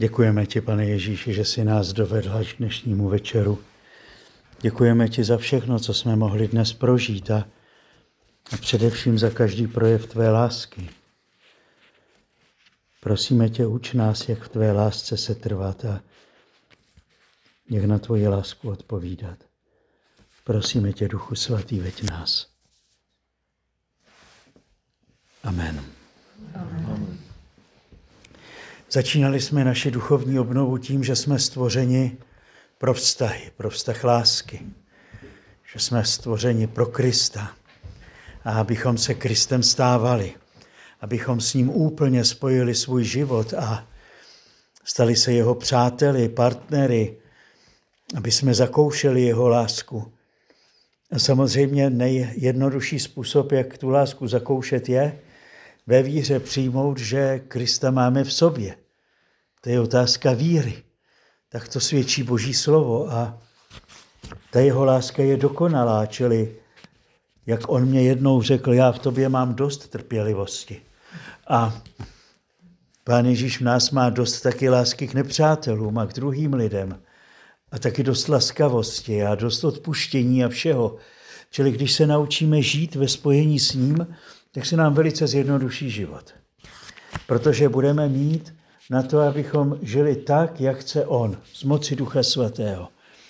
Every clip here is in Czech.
Děkujeme ti, Pane Ježíši, že jsi nás dovedl až k dnešnímu večeru. Děkujeme ti za všechno, co jsme mohli dnes prožít a především za každý projev tvé lásky. Prosíme tě, uč nás, jak v tvé lásce se trvat a jak na tvoji lásku odpovídat. Prosíme tě, Duchu Svatý, veď nás. Amen. Amen. Začínali jsme naši duchovní obnovu tím, že jsme stvořeni pro vztahy, pro vztah lásky. Že jsme stvořeni pro Krista. A abychom se Kristem stávali. Abychom s ním úplně spojili svůj život a stali se jeho přáteli, partnery. Aby jsme zakoušeli jeho lásku. A samozřejmě nejjednodušší způsob, jak tu lásku zakoušet, je ve víře přijmout, že Krista máme v sobě. To je otázka víry. Tak to svědčí Boží slovo a ta jeho láska je dokonalá, čili jak on mě jednou řekl, já v tobě mám dost trpělivosti. A Pán Ježíš v nás má dost taky lásky k nepřátelům a k druhým lidem. A taky dost laskavosti a dost odpuštění a všeho. Čili když se naučíme žít ve spojení s ním, tak se nám velice zjednoduší život. Protože budeme mít na to, abychom žili tak, jak chce on, z moci Ducha Svatého.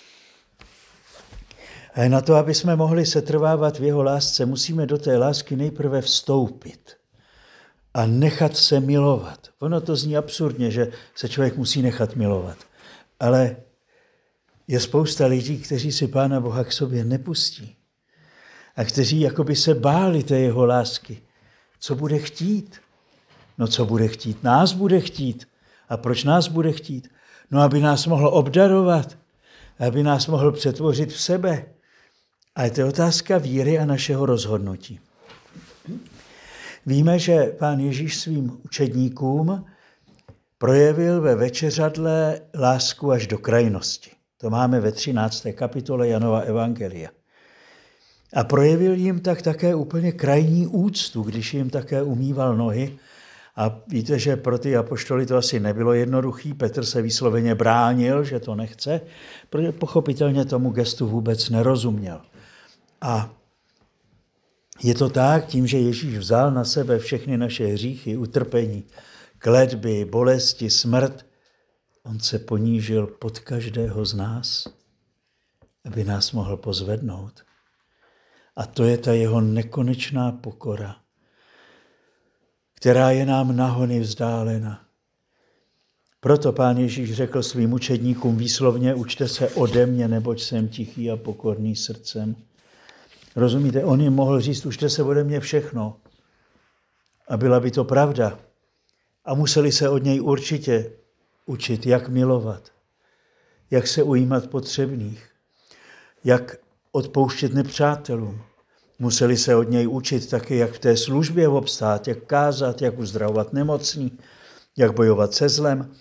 A na to, aby jsme mohli setrvávat v jeho lásce, musíme do té lásky nejprve vstoupit a nechat se milovat. Ono to zní absurdně, že se člověk musí nechat milovat. Ale je spousta lidí, kteří si Pána Boha k sobě nepustí. A kteří jakoby se báli té jeho lásky. Co bude chtít? No co bude chtít? Nás bude chtít. A proč nás bude chtít? No aby nás mohl obdarovat. Aby nás mohl přetvořit v sebe. A je to otázka víry a našeho rozhodnutí. Víme, že Pán Ježíš svým učedníkům projevil ve večeřadle lásku až do krajnosti. To máme ve 13. kapitole Janova evangelia. A projevil jim tak také úplně krajní úctu, když jim také umýval nohy. A víte, že pro ty apoštoly to asi nebylo jednoduchý. Petr se výsloveně bránil, že to nechce, protože pochopitelně tomu gestu vůbec nerozuměl. A je to tak, tím, že Ježíš vzal na sebe všechny naše hříchy, utrpení, kletby, bolesti, smrt, on se ponížil pod každého z nás, aby nás mohl pozvednout. A to je ta jeho nekonečná pokora, která je nám nahony vzdálena. Proto Pán Ježíš řekl svým učedníkům výslovně, učte se ode mě, neboť jsem tichý a pokorný srdcem. Rozumíte, on jim mohl říct, učte se ode mě všechno. A byla by to pravda. A museli se od něj určitě učit, jak milovat, jak se ujímat potřebných, jak odpouštět nepřátelům. Museli se od něj učit taky, jak v té službě obstát, jak kázat, jak uzdravovat nemocný, jak bojovat se zlem.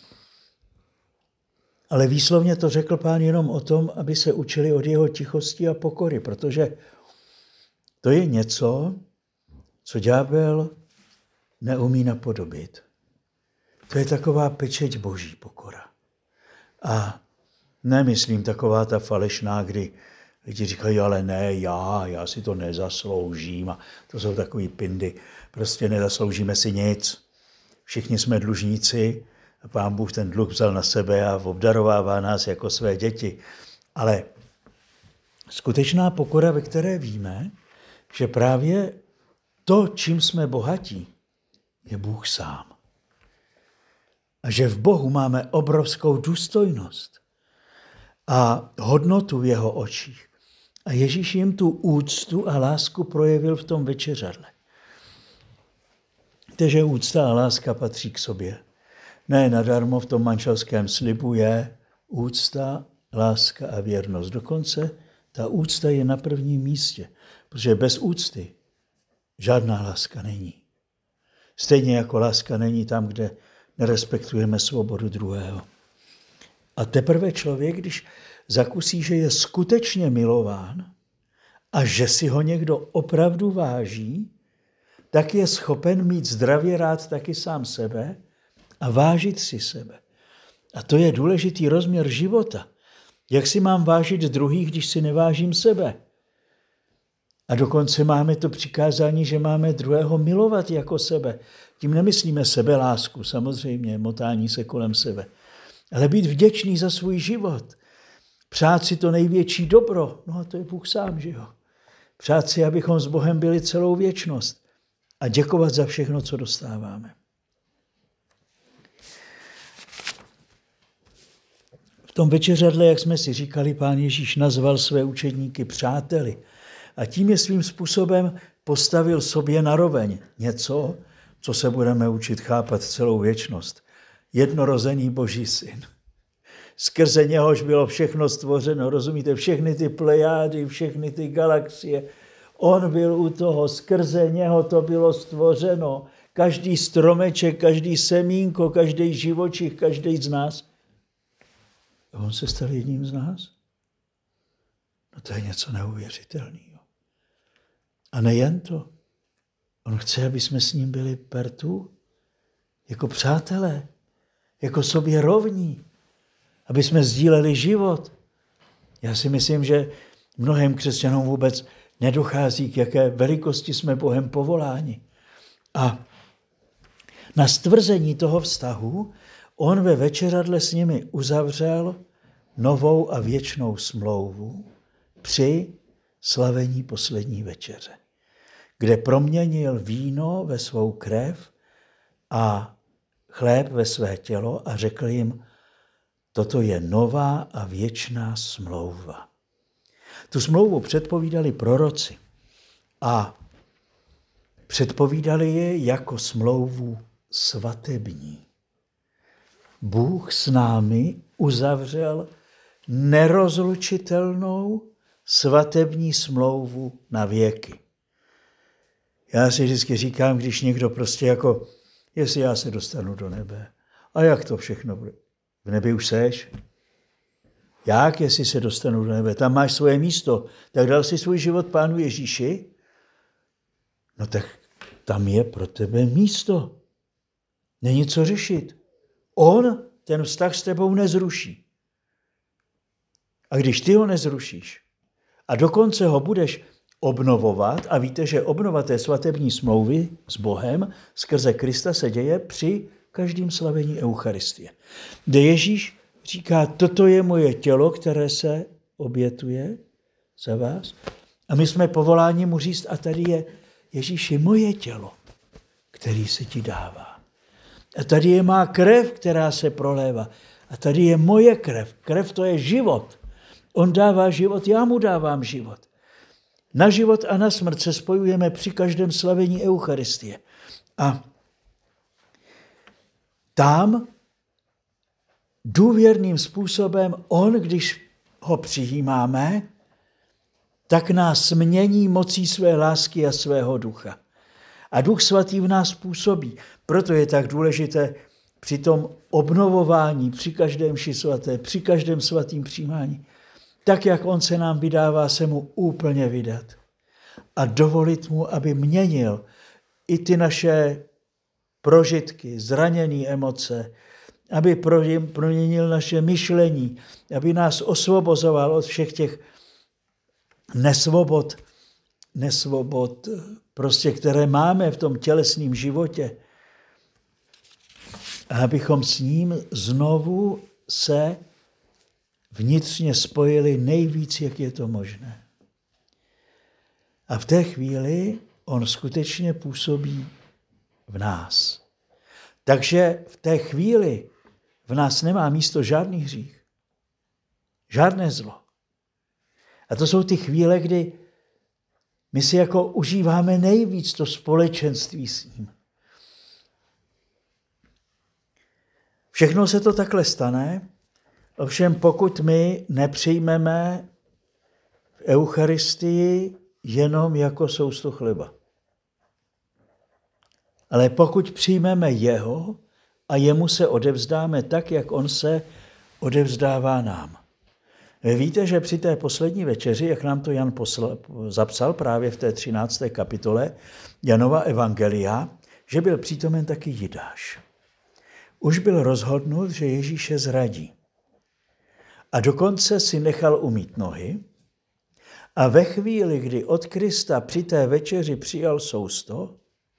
Ale výslovně to řekl Pán jenom o tom, aby se učili od jeho tichosti a pokory, protože to je něco, co ďábel neumí napodobit. To je taková pečeť Boží pokora. A nemyslím taková ta falešná, kdy lidi říkají, ale ne, já si to nezasloužím. A to jsou takový pindy. Prostě nezasloužíme si nic. Všichni jsme dlužníci a Pán Bůh ten dluh vzal na sebe a obdarovává nás jako své děti. Ale skutečná pokora, ve které víme, že právě to, čím jsme bohatí, je Bůh sám. A že v Bohu máme obrovskou důstojnost a hodnotu v jeho očích. A Ježíš jim tu úctu a lásku projevil v tom večeřadle. Takže úcta a láska patří k sobě. Ne nadarmo v tom manželském slibu je úcta, láska a věrnost. Dokonce ta úcta je na prvním místě, protože bez úcty žádná láska není. Stejně jako láska není tam, kde nerespektujeme svobodu druhého. A teprve člověk, když zakusí, že je skutečně milován a že si ho někdo opravdu váží, tak je schopen mít zdravě rád taky sám sebe a vážit si sebe. A to je důležitý rozměr života. Jak si mám vážit druhých, když si nevážím sebe? A dokonce máme to přikázání, že máme druhého milovat jako sebe. Tím nemyslíme sebelásku, samozřejmě, motání se kolem sebe. Ale být vděčný za svůj život. Přát si to největší dobro. No a to je Bůh sám, že jo? Přát si, abychom s Bohem byli celou věčnost. A děkovat za všechno, co dostáváme. V tom večeřadle, jak jsme si říkali, Pán Ježíš nazval své učedníky přáteli. A tím je svým způsobem postavil sobě naroveň něco, co se budeme učit chápat celou věčnost. Jednorozený Boží syn. Skrze něhož bylo všechno stvořeno, rozumíte? Všechny ty plejády, všechny ty galaxie. On byl u toho, skrze něho to bylo stvořeno. Každý stromeček, každý semínko, každý živočich, každý z nás. A on se stal jedním z nás? No to je něco neuvěřitelného. A nejen to. On chce, aby jsme s ním byli pertu, jako přátelé, jako sobě rovní, aby jsme sdíleli život. Já si myslím, že mnohým křesťanům vůbec nedochází, k jaké velikosti jsme Bohem povoláni. A na stvrzení toho vztahu on ve večeradle s nimi uzavřel novou a věčnou smlouvu při slavení poslední večeře, kde proměnil víno ve svou krev a chléb ve své tělo a řekl jim, toto je nová a věčná smlouva. Tu smlouvu předpovídali proroci a předpovídali je jako smlouvu svatební. Bůh s námi uzavřel nerozlučitelnou svatební smlouvu na věky. Já si vždycky říkám, když někdo prostě jako, jestli já se dostanu do nebe, a jak to všechno bude? V nebi už seš? Jak, jestli se dostanu do nebe? Tam máš svoje místo. Tak dal si svůj život Pánu Ježíši? No tak tam je pro tebe místo. Není co řešit. On ten vztah s tebou nezruší. A když ty ho nezrušíš a dokonce ho budeš obnovovat, a víte, že obnova té svatební smlouvy s Bohem skrze Krista se děje při každém slavení Eucharistie. Kde Ježíš říká, toto je moje tělo, které se obětuje za vás. A my jsme povoláni mu říct, a tady je Ježíši moje tělo, který se ti dává. A tady je má krev, která se prolévá. A tady je moje krev. Krev to je život. On dává život, já mu dávám život. Na život a na smrt se spojujeme při každém slavení Eucharistie. A tam důvěrným způsobem on, když ho přijímáme, tak nás mění mocí své lásky a svého ducha. A Duch Svatý v nás působí. Proto je tak důležité při tom obnovování, při každém mši svaté, při každém svatým přijímání, tak, jak on se nám vydává, se mu úplně vydat. A dovolit mu, aby měnil i ty naše prožitky, zraněné emoce, aby proměnil naše myšlení, aby nás osvobozoval od všech těch nesvobod, prostě, které máme v tom tělesném životě. A abychom s ním znovu se vnitřně spojili nejvíc, jak je to možné. A v té chvíli on skutečně působí v nás. Takže v té chvíli v nás nemá místo žádný hřích, žádné zlo. A to jsou ty chvíle, kdy my si jako užíváme nejvíc to společenství s ním. Všechno se to takhle stane, ovšem pokud my nepřijmeme v Eucharistii jenom jako sousto chleba. Ale pokud přijmeme jeho a jemu se odevzdáme tak, jak on se odevzdává nám. Víte, že při té poslední večeři, jak nám to Jan zapsal právě v té 13. kapitole Janova evangelia, že byl přítomen taky Jidáš. už byl rozhodnut, že Ježíše zradí. A dokonce si nechal umýt nohy a ve chvíli, kdy od Krista při té večeři přijal sousto,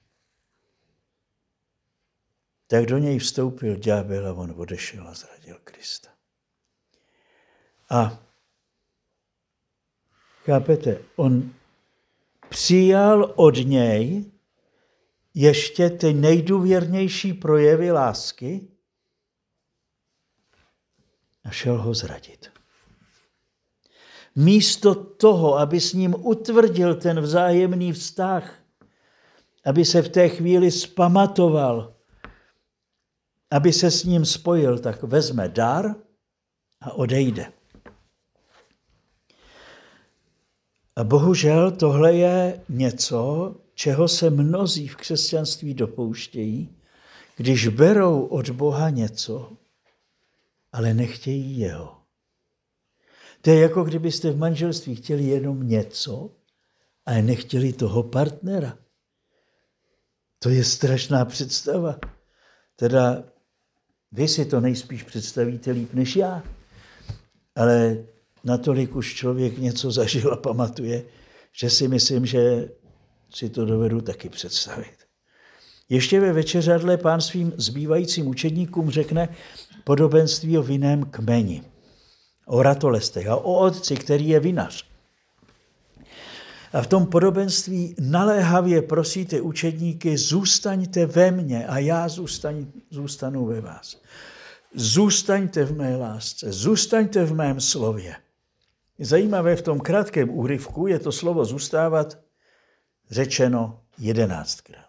tak do něj vstoupil ďábel a on odešel a zradil Krista. A chápete, on přijal od něj ještě ty nejdůvěrnější projevy lásky a šel ho zradit. Místo toho, aby s ním utvrdil ten vzájemný vztah, aby se v té chvíli zpamatoval, aby se s ním spojil, tak vezme dar a odejde. A bohužel tohle je něco, čeho se mnozí v křesťanství dopouštějí, když berou od Boha něco, ale nechtějí jeho. To je jako kdybyste v manželství chtěli jenom něco, ale nechtěli toho partnera. To je strašná představa. Teda vy si to nejspíš představíte líp než já, ale natolik už člověk něco zažil a pamatuje, že si myslím, že si to dovedu taky představit. Ještě ve večeřadle Pán svým zbývajícím učedníkům řekne podobenství o vinném kmeni, o ratolestech a o otci, který je vinař. A v tom podobenství naléhavě prosí ty učedníky, zůstaňte ve mně a já zůstanu ve vás. Zůstaňte v mé lásce, zůstaňte v mém slově. Zajímavé, v tom krátkém úryvku je to slovo zůstávat řečeno 11krát.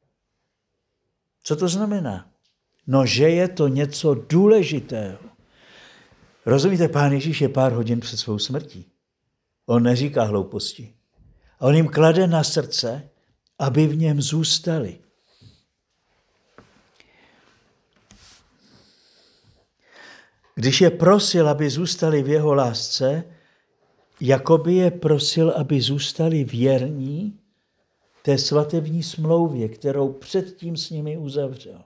Co to znamená? No, že je to něco důležitého. Rozumíte, Pán Ježíš je pár hodin před svou smrtí. On neříká hlouposti. A on jim klade na srdce, aby v něm zůstali. Když je prosil, aby zůstali v jeho lásce, jakoby je prosil, aby zůstali věrní té svatební smlouvě, kterou předtím s nimi uzavřel.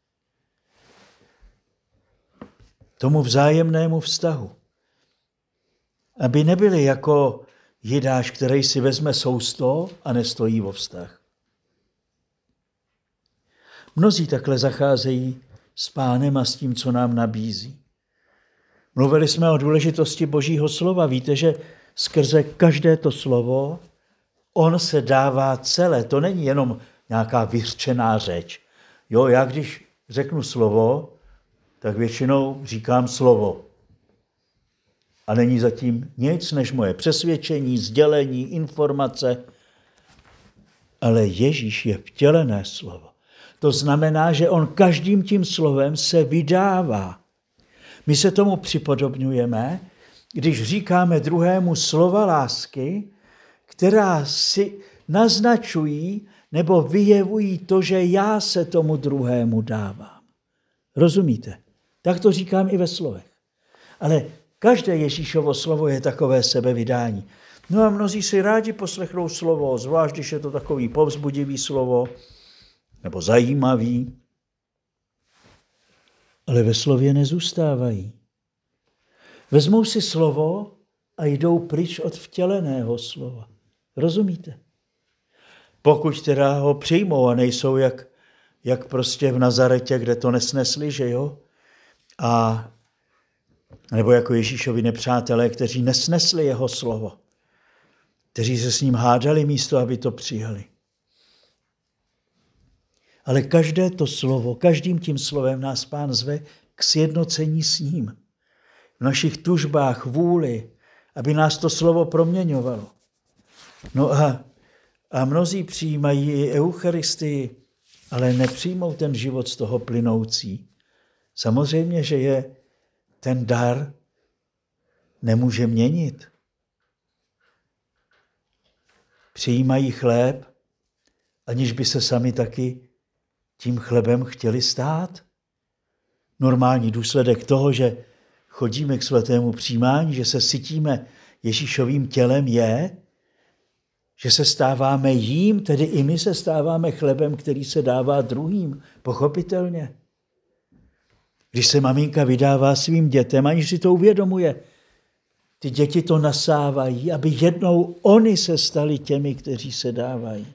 Tomu vzájemnému vztahu. Aby nebyli jako Jidáš, který si vezme sousto a nestojí o vztah. Mnozí takhle zacházejí s Pánem a s tím, co nám nabízí. Mluvili jsme o důležitosti Božího slova. Víte, že skrze každé to slovo on se dává celé. To není jenom nějaká vyřčená řeč. Jo, já když řeknu slovo, tak většinou říkám slovo. A není zatím nic než moje přesvědčení, sdělení, informace. Ale Ježíš je vtělené slovo. To znamená, že on každým tím slovem se vydává. My se tomu připodobňujeme, když říkáme druhému slova lásky, která si naznačují nebo vyjevují to, že já se tomu druhému dávám. Rozumíte? Tak to říkám i ve slovech. Ale každé Ježíšovo slovo je takové sebevydání. No a mnozí si rádi poslechnou slovo, zvlášť když je to takový povzbudivý slovo nebo zajímavý, ale ve slově nezůstávají. Vezmou si slovo a jdou pryč od vtěleného slova. Rozumíte? Pokud teda ho přijmou a nejsou jak prostě v Nazaretě, kde to nesnesli, že jo? A nebo jako Ježíšovi nepřátelé, kteří nesnesli jeho slovo, kteří se s ním hádali místo, aby to přijali. Ale každé to slovo, každým tím slovem nás Pán zve k sjednocení s ním. V našich tužbách, vůli, aby nás to slovo proměňovalo. No a mnozí přijímají i Eucharistii, ale nepřijmou ten život z toho plynoucí. Samozřejmě, že je ten dar nemůže měnit. Přijímají chléb, aniž by se sami taky tím chlebem chtěli stát. Normální důsledek toho, že chodíme k svatému přijímání, že se sytíme Ježíšovým tělem je, že se stáváme jím, tedy i my se stáváme chlebem, který se dává druhým, pochopitelně. Když se maminka vydává svým dětem, aniž si to uvědomuje, ty děti to nasávají, aby jednou oni se stali těmi, kteří se dávají.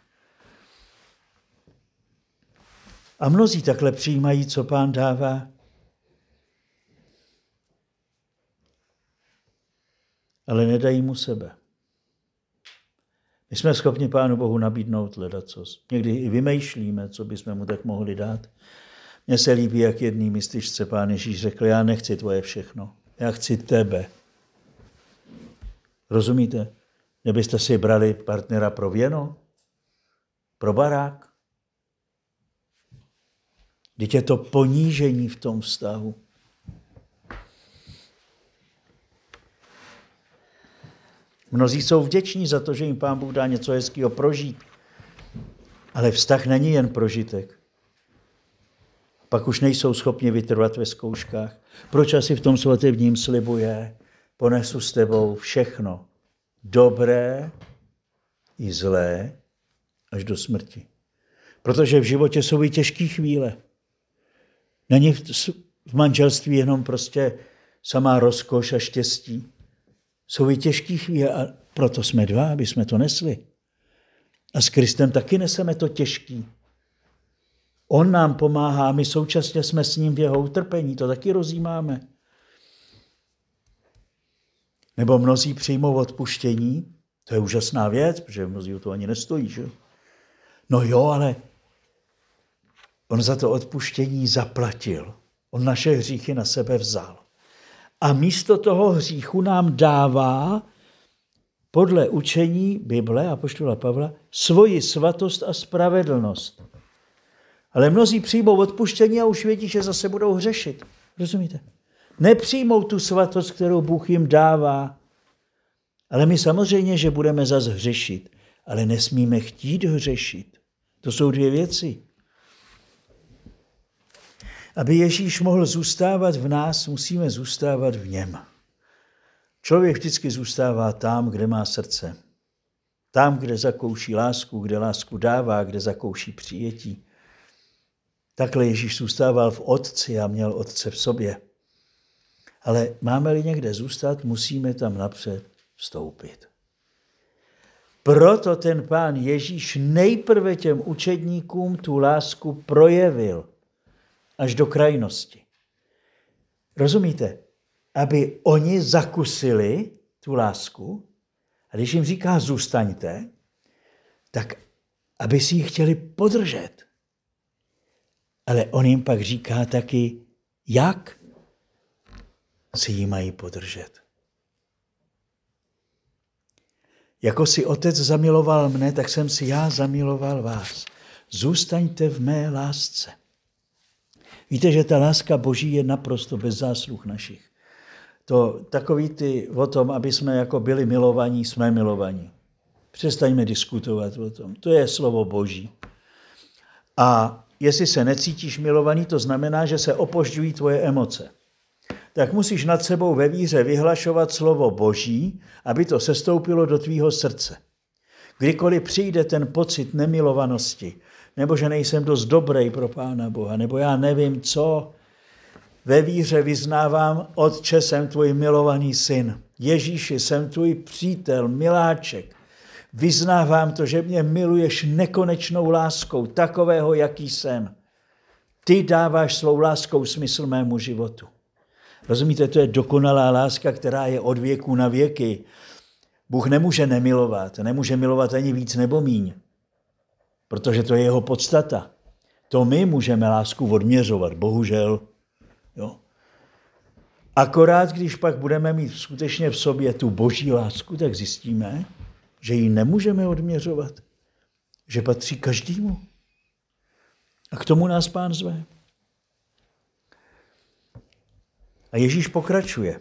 A mnozí takhle přijímají, co Pán dává. Ale nedají mu sebe. My jsme schopni Pánu Bohu nabídnout ledacos. Někdy i vymýšlíme, co bychom mu tak mohli dát. Mně se líbí, jak jedný mističce Pán Ježíš řekl, já nechci tvoje všechno, já chci tebe. Rozumíte? Nebyste si brali partnera pro věno? Pro barák? Vždyť je to ponížení v tom vztahu. Mnozí jsou vděční za to, že jim Pán Bůh dá něco hezkého prožít. Ale vztah není jen prožitek. Pak už nejsou schopni vytrvat ve zkouškách. Proč asi v tom svatebním slibu je? Ponesu s tebou všechno. Dobré i zlé až do smrti. Protože v životě jsou i těžké chvíle. Není v manželství jenom prostě samá rozkoš a štěstí. Jsou i těžké chvíle a proto jsme dva, aby jsme to nesli. A s Kristem taky neseme to těžký. On nám pomáhá, my současně jsme s ním v jeho utrpení, to taky rozjímáme. Nebo mnozí přijmou odpuštění, to je úžasná věc, protože mnozí o to ani nestojí, že? No jo, ale on za to odpuštění zaplatil. On naše hříchy na sebe vzal. A místo toho hříchu nám dává podle učení Bible apoštola Pavla svoji svatost a spravedlnost. Ale mnozí přijmou odpuštění a už vědí, že zase budou hřešit. Rozumíte? Nepřijmou tu svatost, kterou Bůh jim dává. Ale my samozřejmě, že budeme zase hřešit. Ale nesmíme chtít hřešit. To jsou dvě věci. Aby Ježíš mohl zůstávat v nás, musíme zůstávat v něm. Člověk vždycky zůstává tam, kde má srdce. Tam, kde zakouší lásku, kde lásku dává, kde zakouší přijetí. Takhle Ježíš zůstával v Otci a měl Otce v sobě. Ale máme-li někde zůstat, musíme tam napřed vstoupit. Proto ten Pán Ježíš nejprve těm učedníkům tu lásku projevil až do krajnosti. Rozumíte? Aby oni zakusili tu lásku a když jim říká zůstaňte, tak aby si ji chtěli podržet. Ale on jim pak říká taky, jak si ji mají podržet. Jako si Otec zamiloval mne, tak jsem si já zamiloval vás. Zůstaňte v mé lásce. Víte, že ta láska Boží je naprosto bez zásluh našich. To takový ty o tom, aby jsme jako byli milovaní, jsme milovaní. Přestaňme diskutovat o tom. To je slovo Boží. A jestli se necítíš milovaný, to znamená, že se opožďují tvoje emoce. Tak musíš nad sebou ve víře vyhlašovat slovo Boží, aby to sestoupilo do tvýho srdce. Kdykoliv přijde ten pocit nemilovanosti, nebo že nejsem dost dobrý pro Pána Boha, nebo já nevím co, ve víře vyznávám, Otče, jsem tvůj milovaný syn. Ježíši, jsem tvůj přítel, miláček. Vyznávám to, že mě miluješ nekonečnou láskou, takového, jaký jsem. Ty dáváš svou láskou smysl mému životu. Rozumíte, to je dokonalá láska, která je od věku na věky. Bůh nemůže nemilovat, nemůže milovat ani víc nebo míň, protože to je jeho podstata. To my můžeme lásku odměřovat, bohužel. Jo. Akorát, když pak budeme mít skutečně v sobě tu Boží lásku, tak zjistíme, že ji nemůžeme odměřovat, že patří každému. A k tomu nás Pán zve. A Ježíš pokračuje.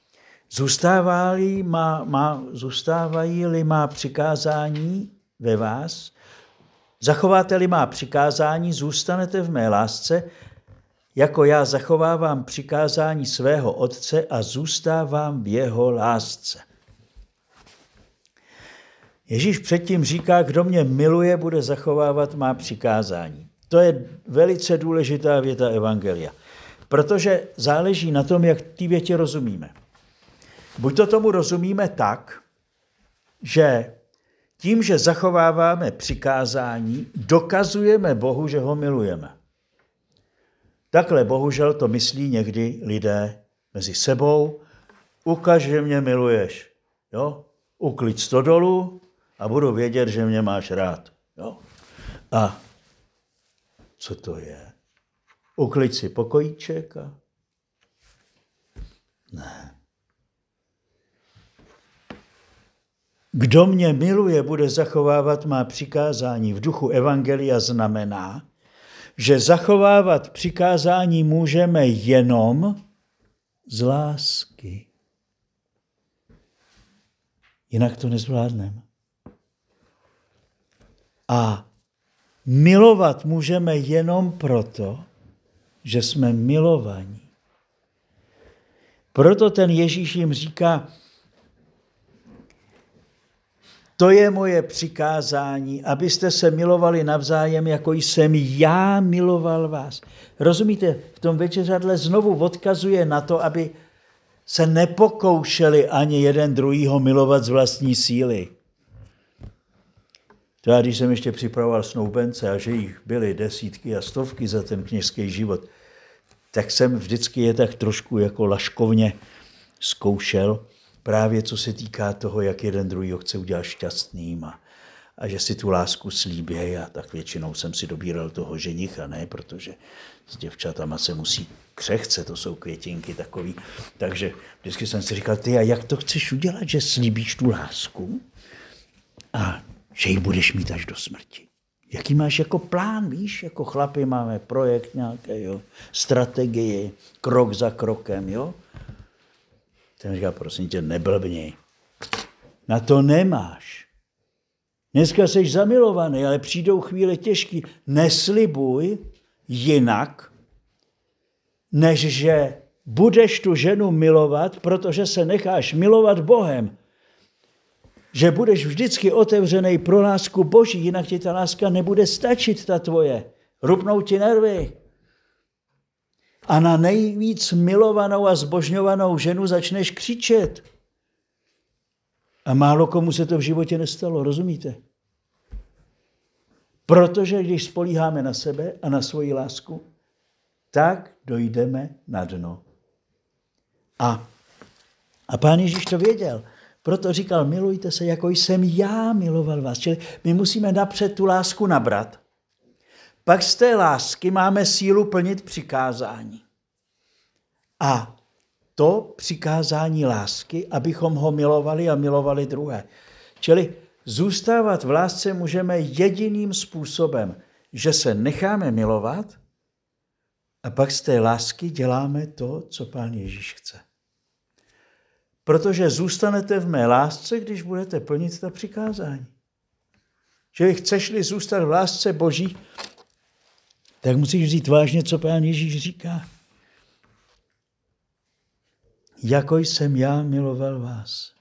Zůstávají-li má přikázání ve vás, zachováte-li má přikázání, zůstanete v mé lásce, jako já zachovávám přikázání svého Otce a zůstávám v jeho lásce. Ježíš předtím říká, kdo mě miluje, bude zachovávat má přikázání. To je velice důležitá věta evangelia. Protože záleží na tom, jak té větě rozumíme. Buď to tomu rozumíme tak, že tím, že zachováváme přikázání, dokazujeme Bohu, že ho milujeme. Takhle bohužel to myslí někdy lidé mezi sebou. Ukaž, že mě miluješ. Jo? Uklid stodolu a budu vědět, že mě máš rád. Jo? A co to je? Uklid si pokojíček a... Ne. Kdo mě miluje, bude zachovávat má přikázání. V duchu evangelia znamená, že zachovávat přikázání můžeme jenom z lásky. Jinak to nezvládneme. A milovat můžeme jenom proto, že jsme milovaní. Proto ten Ježíš jim říká, to je moje přikázání, abyste se milovali navzájem, jako jsem já miloval vás. Rozumíte, v tom večeřadle znovu odkazuje na to, aby se nepokoušeli ani jeden druhýho milovat z vlastní síly. To já, když jsem ještě připravoval snoubence a že jich byly desítky a stovky za ten kněžský život, tak jsem vždycky je tak trošku jako laškovně zkoušel, právě co se týká toho, jak jeden druhýho chce udělat šťastným a že si tu lásku slíbí a tak většinou jsem si dobíral toho ženicha, ne, protože s děvčatama se musí křehce, to jsou květinky takový, takže vždycky jsem si říkal, ty a jak to chceš udělat, že slíbíš tu lásku a že ji budeš mít až do smrti. Jaký máš jako plán, víš, jako chlapi máme projekt nějaký, jo, strategii, krok za krokem, jo. Ten říká, prosím tě, neblbni. Na to nemáš. Dneska jsi zamilovaný, ale přijdou chvíle těžký. Neslibuj jinak, než že budeš tu ženu milovat, protože se necháš milovat Bohem. Že budeš vždycky otevřený pro lásku Boží, jinak ti ta láska nebude stačit, ta tvoje. Rupnou ti nervy. A na nejvíc milovanou a zbožňovanou ženu začneš křičet. A málo komu se to v životě nestalo, rozumíte? Protože když spolíháme na sebe a na svoji lásku, tak dojdeme na dno. A Pán Ježíš to věděl. Proto říkal, milujte se, jako jsem já miloval vás. Čili my musíme napřed tu lásku nabrat. Pak z té lásky máme sílu plnit přikázání. A to přikázání lásky, abychom ho milovali a milovali druhé. Čili zůstávat v lásce můžeme jediným způsobem, že se necháme milovat a pak z té lásky děláme to, co Pán Ježíš chce. Protože zůstanete v mé lásce, když budete plnit ta přikázání. Čili chceš-li zůstat v lásce Boží, tak musíš vzít vážně, co Pán Ježíš říká. Jako jsem já miloval vás.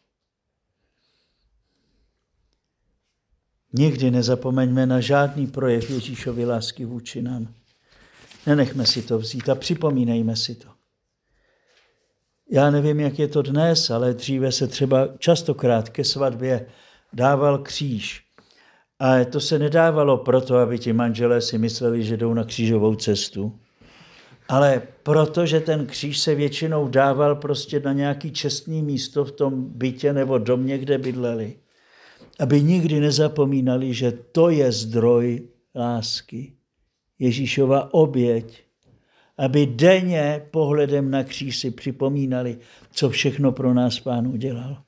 Nikdy nezapomeňme na žádný projev Ježíšovy lásky vůči nám. Nenechme si to vzít a připomínejme si to. Já nevím, jak je to dnes, ale dříve se třeba častokrát ke svatbě dával kříž. A to se nedávalo proto, aby ti manželé si mysleli, že jdou na křížovou cestu, ale protože ten kříž se většinou dával prostě na nějaký čestný místo v tom bytě nebo domě, kde bydleli. Aby nikdy nezapomínali, že to je zdroj lásky. Ježíšova oběť. Aby denně pohledem na kříž si připomínali, co všechno pro nás Pán udělal.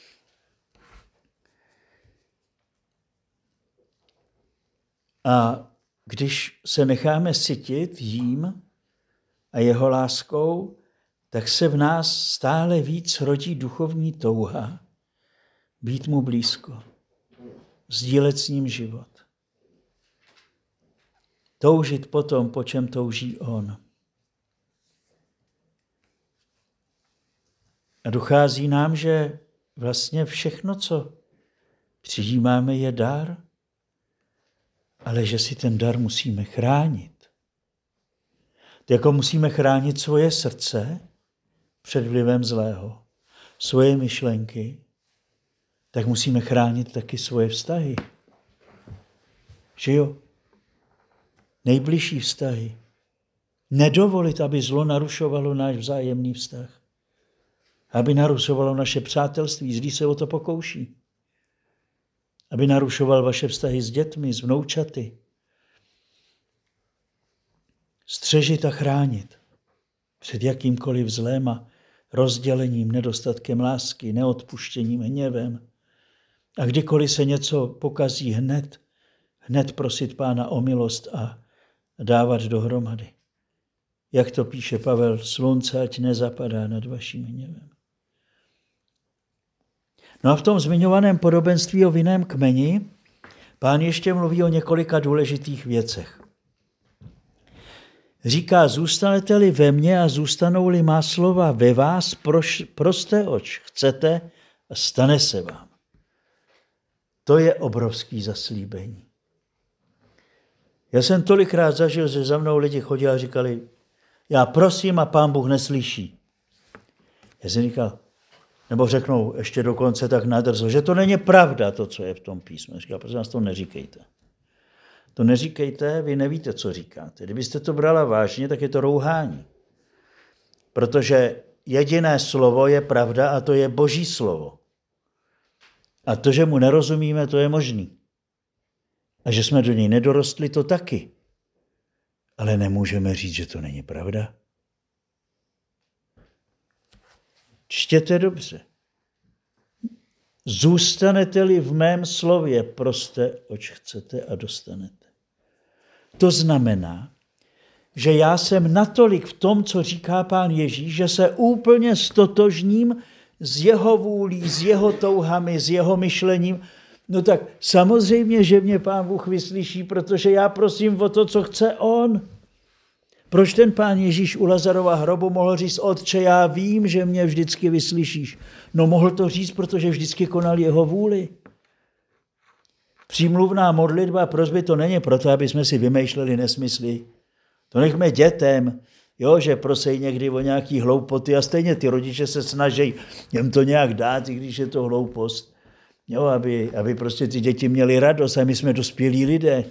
A když se necháme sytit jím a jeho láskou, tak se v nás stále víc rodí duchovní touha být mu blízko, sdílet s ním život. Toužit po tom, po čem touží on. A dochází nám, že vlastně všechno, co přijímáme, je dar, ale že si ten dar musíme chránit. Jako musíme chránit svoje srdce před vlivem zlého, svoje myšlenky, tak musíme chránit taky svoje vztahy. Že jo? Nejbližší vztahy. Nedovolit, aby zlo narušovalo náš vzájemný vztah. Aby narušovalo naše přátelství, zlý se o to pokouší. Aby narušoval vaše vztahy s dětmi, s vnoučaty. Střežit a chránit před jakýmkoliv zlém a rozdělením, nedostatkem lásky, neodpuštěním, hněvem. A kdykoliv se něco pokazí, hned prosit Pána o milost a dávat dohromady. Jak to píše Pavel, slunce ať nezapadá nad vaším hněvem. No a v tom zmiňovaném podobenství o vinném kmeni Pán ještě mluví o několika důležitých věcech. Říká, zůstanete-li ve mně a zůstanou-li má slova ve vás, proste oč chcete a stane se vám. To je obrovský zaslíbení. Já jsem tolikrát zažil, že za mnou lidi chodili a říkali, já prosím a Pán Bůh neslyší. Já jsem říkal, nebo řeknou ještě dokonce tak nadrzo, že to není pravda, to, co je v tom písmu. Říkal, prosím vás, to neříkejte. To neříkejte, vy nevíte, co říkáte. Kdybyste to brala vážně, tak je to rouhání. Protože jediné slovo je pravda a to je Boží slovo. A to, že mu nerozumíme, to je možný. A že jsme do něj nedorostli, to taky. Ale nemůžeme říct, že to není pravda. Čtěte dobře. Zůstanete-li v mém slově, proste, oč chcete a dostanete. To znamená, že já jsem natolik v tom, co říká Pán Ježíš, že se úplně stotožním s jeho vůlí, s jeho touhami, s jeho myšlením. No tak samozřejmě, že mě Pán Bůh vyslyší, protože já prosím o to, co chce on. Proč ten Pán Ježíš u Lazarova hrobu mohl říct, Otče, já vím, že mě vždycky vyslyšíš. No mohl to říct, protože vždycky konal jeho vůli. Přímluvná modlitba, prosby, to není proto, aby jsme si vymýšleli nesmysly. To nechme dětem, jo, že prosej někdy o nějaký hloupoty a stejně ty rodiče se snaží jim to nějak dát, i když je to hloupost. Jo, aby prostě ty děti měly radost a my jsme dospělí lidé.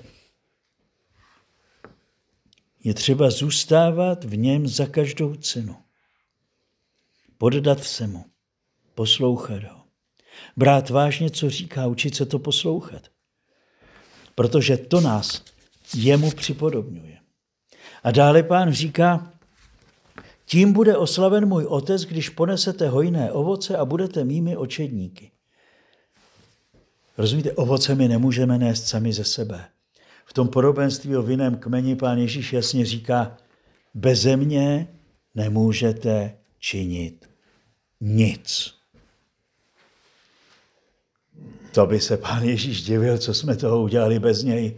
Je třeba zůstávat v něm za každou cenu. Poddat se mu, poslouchat ho. Brát vážně, co říká, učit se to poslouchat. Protože to nás jemu připodobňuje. A dále Pán říká, tím bude oslaven můj otec, když ponesete hojné ovoce a budete mými očedníky. Rozumíte, ovoce my nemůžeme nést sami ze sebe. V tom podobenství o vinném kmeni Pán Ježíš jasně říká, beze mě nemůžete činit nic. To by se Pán Ježíš divil, co jsme toho udělali bez něj.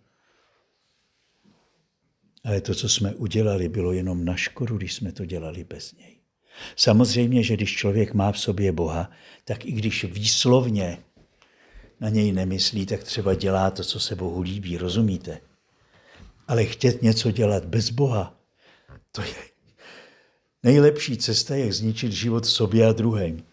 Ale to, co jsme udělali, bylo jenom na škodu, když jsme to dělali bez něj. Samozřejmě, že když člověk má v sobě Boha, tak i když výslovně na něj nemyslí, tak třeba dělá to, co se Bohu líbí, rozumíte? Ale chtět něco dělat bez Boha, to je nejlepší cesta, jak zničit život sobě a druhým.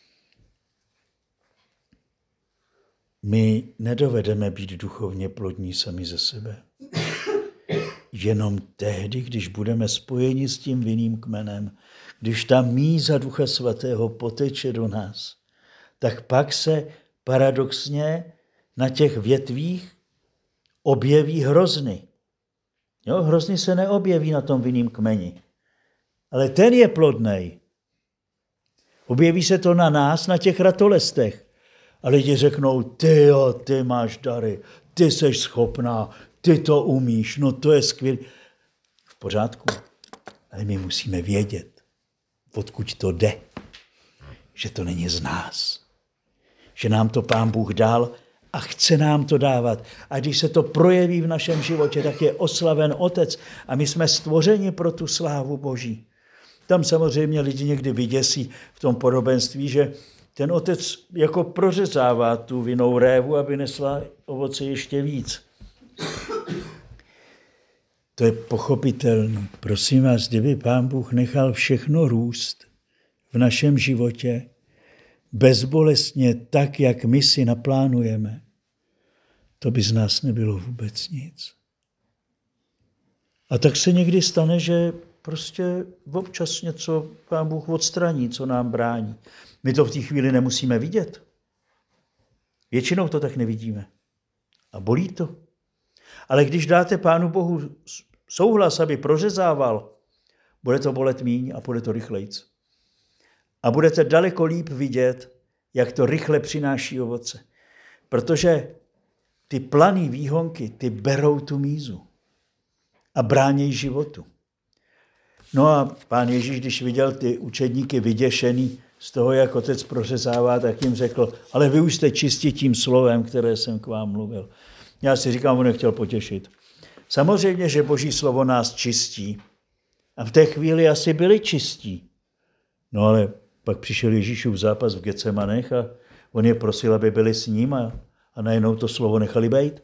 My nedovedeme být duchovně plodní sami ze sebe. Jenom tehdy, když budeme spojeni s tím vinným kmenem, když ta míza Ducha Svatého poteče do nás, tak pak se paradoxně na těch větvích objeví hrozny. Jo, hrozny se neobjeví na tom vinným kmeni, ale ten je plodnej. Objeví se to na nás, na těch ratolestech. A lidi řeknou, ty máš dary, ty seš schopná, ty to umíš, no to je skvělé. V pořádku, ale my musíme vědět, odkud to jde, že to není z nás. Že nám to Pán Bůh dal a chce nám to dávat. A když se to projeví v našem životě, tak je oslaven Otec a my jsme stvořeni pro tu slávu Boží. Tam samozřejmě lidi někdy vyděsí v tom podobenství, že ten otec jako prořezává tu vinnou révu, aby nesla ovoce ještě víc. To je pochopitelné. Prosím vás, kdyby Pán Bůh nechal všechno růst v našem životě, bezbolestně tak, jak my si naplánujeme, to by z nás nebylo vůbec nic. A tak se někdy stane, že prostě občas něco Pán Bůh odstraní, co nám brání. My to v té chvíli nemusíme vidět. Většinou to tak nevidíme. A bolí to. Ale když dáte Pánu Bohu souhlas, aby prořezával, bude to bolet míň a bude to rychlejc. A budete daleko líp vidět, jak to rychle přináší ovoce. Protože ty planý výhonky, ty berou tu mízu a bránějí životu. No a Pán Ježíš, když viděl ty učedníky vyděšený z toho, jak otec prořezává, tak jim řekl, ale vy už jste čistí tím slovem, které jsem k vám mluvil. Já si říkám, on nechtěl potěšit. Samozřejmě, že Boží slovo nás čistí. A v té chvíli asi byli čistí. No ale pak přišel Ježíšův zápas v Getsemanech a on je prosil, aby byli s ním a najednou to slovo nechali bejt.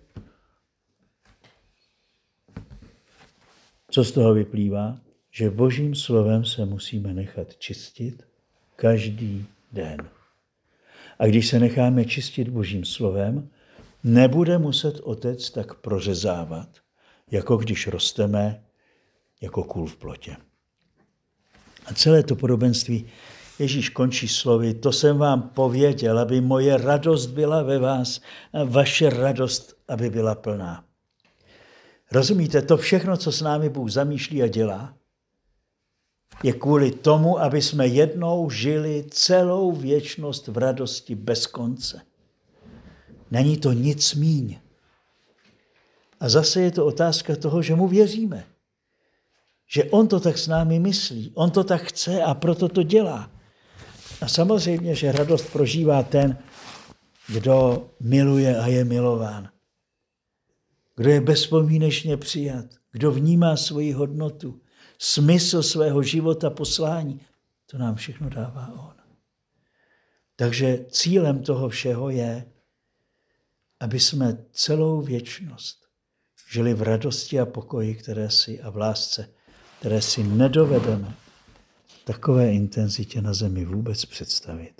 Co z toho vyplývá? Že Božím slovem se musíme nechat čistit každý den. A když se necháme čistit Božím slovem, nebude muset otec tak prořezávat, jako když rosteme jako kůl v plotě. A celé to podobenství Ježíš končí slovy, to jsem vám pověděl, aby moje radost byla ve vás a vaše radost, aby byla plná. Rozumíte, to všechno, co s námi Bůh zamýšlí a dělá, je kvůli tomu, aby jsme jednou žili celou věčnost v radosti bez konce. Není to nic míň. A zase je to otázka toho, že mu věříme. Že on to tak s námi myslí, on to tak chce a proto to dělá. A samozřejmě, že radost prožívá ten, kdo miluje a je milován. Kdo je bezpodmínečně přijat, kdo vnímá svoji hodnotu, smysl svého života, poslání, to nám všechno dává on. Takže cílem toho všeho je, aby jsme celou věčnost žili v radosti a pokoji, a v lásce, které si nedovedeme v takové intenzitě na zemi vůbec představit.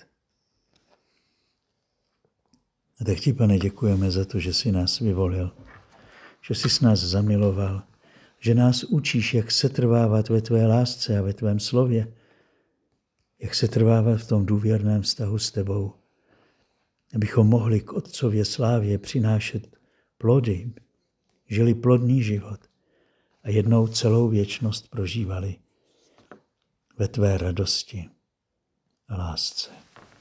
A tak ti, Pane, děkujeme za to, že jsi nás vyvolil, že jsi s nás zamiloval, že nás učíš, jak setrvávat ve tvé lásce a ve tvém slově, jak setrvávat v tom důvěrném vztahu s tebou, abychom mohli k Otcově slávě přinášet plody, žili plodný život a jednou celou věčnost prožívali ve tvé radosti a lásce.